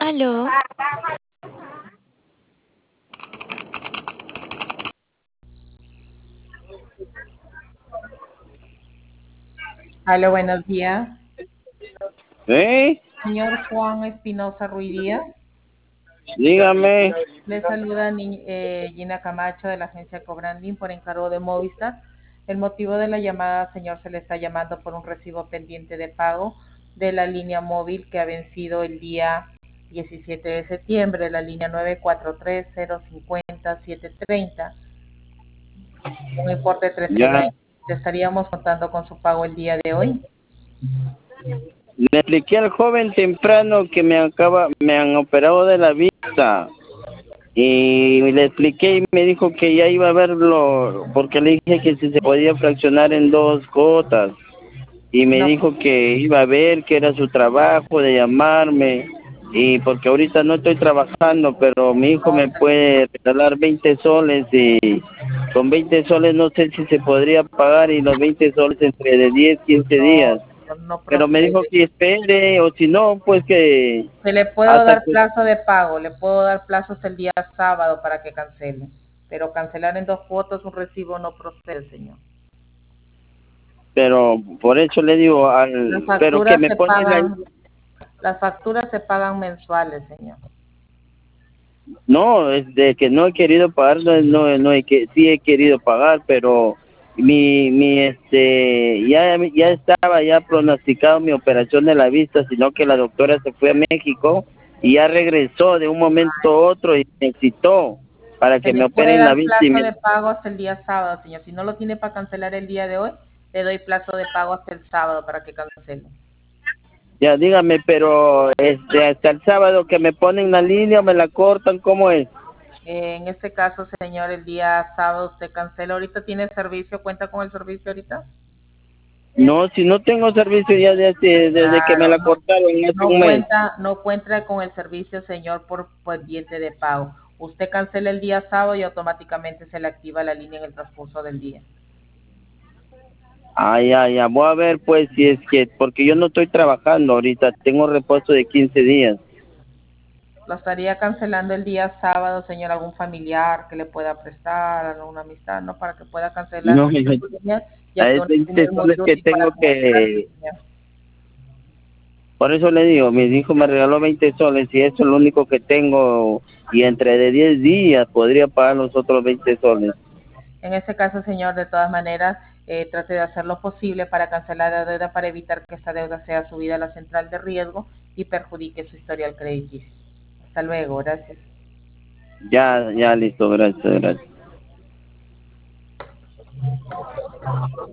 Aló, Aló, buenos días. ¿Eh? Señor Juan Espinosa Ruidíaz, Dígame. le saluda Gina Camacho de la agencia Cobrandín por encargo de Movistar. El motivo de la llamada, señor, se le está llamando por un recibo pendiente de pago de la línea móvil que ha vencido el día 17 de septiembre, la línea 943050730, un importe de Ya 13.20. ¿Le estaríamos contando con su pago el día de hoy? le expliqué al joven temprano que me han operado de la vista y le expliqué y me dijo que ya iba a verlo porque le dije que si se podía fraccionar en dos cuotas y me No, dijo que iba a ver que era su trabajo de llamarme y porque ahorita no estoy trabajando pero mi hijo no, me puede regalar 20 soles y con 20 soles no sé si se podría pagar y los 20 soles entre de 10 15 no, días. señor, no Pero me dijo procede. que espere, o si no, pues que Se le puedo hasta dar que... plazo de pago, le puedo dar plazo hasta el día sábado para que cancele, pero cancelar en dos cuotas un recibo no procede, señor. Pero por eso le digo, Las pero que facturas me se ponen ahí... pagan, las facturas se pagan mensuales, señor. No, es de que no he querido pagar, no he que sí he querido pagar, pero ya estaba ya pronosticado mi operación de la vista, sino que la doctora se fue a México y ya regresó de un momento a otro y me citó para Se que le me puede operen la dar vista y plazo me... de pago hasta el día sábado, señor. Si no lo tiene para cancelar el día de hoy, le doy plazo de pago hasta el sábado para que cancele. Ya dígame, pero hasta el sábado que me ponen la línea, me la cortan, ¿cómo es? En este caso, señor, el día sábado usted cancela. ¿Ahorita tiene servicio? ¿Cuenta con el servicio ahorita? No, si no tengo servicio ya desde que me Claro, la no, cortaron hace un mes. no cuenta con el servicio, señor, por pendiente de pago. Usted cancela el día sábado y automáticamente se le activa la línea en el transcurso del día. Ya, voy a ver pues si es que, porque yo no estoy trabajando ahorita, tengo repuesto de 15 días. Lo estaría cancelando el día sábado, señor, algún familiar que le pueda prestar, alguna amistad, ¿no? Para que pueda cancelar No, su línea, ya que hay una línea 20 es muy soles que útil para tengo comunicarse, que, señor. por eso le digo, mi hijo me regaló 20 soles y eso es lo único que tengo y entre de 10 días podría pagar los otros 20 soles. En ese caso, señor, de todas maneras, trate de hacer lo posible para cancelar la deuda para evitar que esta deuda sea subida a la central de riesgo y perjudique su historial crediticio. Hasta luego, gracias. Ya, listo, gracias, gracias.